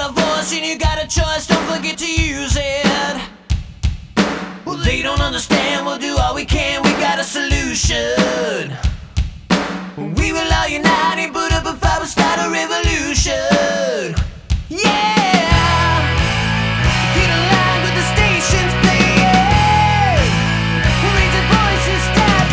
got a voice and you got a choice, don't forget to use it. Well, they don't understand, we'll do all we can, we got a solution. We